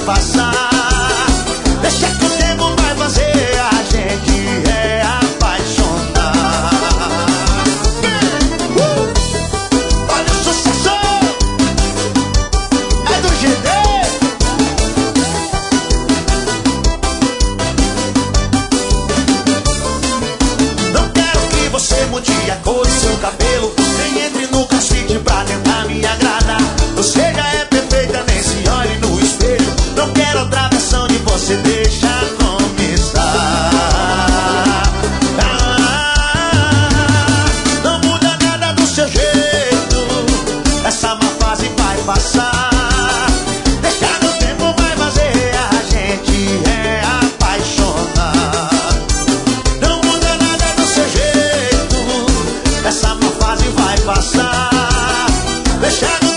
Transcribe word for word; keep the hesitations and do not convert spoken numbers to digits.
passar. Deixa que o tempo vai fazer a gente reapaixonar. uh! Olha o sucesso, é do G D. Não quero que você mude a cor do seu cabelo, nem entre no casting pra tentar me agradar. Você já é perfeita, nem se olhe no espelho. Não quero outra versão de você, deixa começar. ah, Não muda nada do seu jeito, essa má fase vai passar. Deixa que o tempo vai fazer a gente reapaixonar. Não muda nada do seu jeito, essa má fase vai passar. Deixa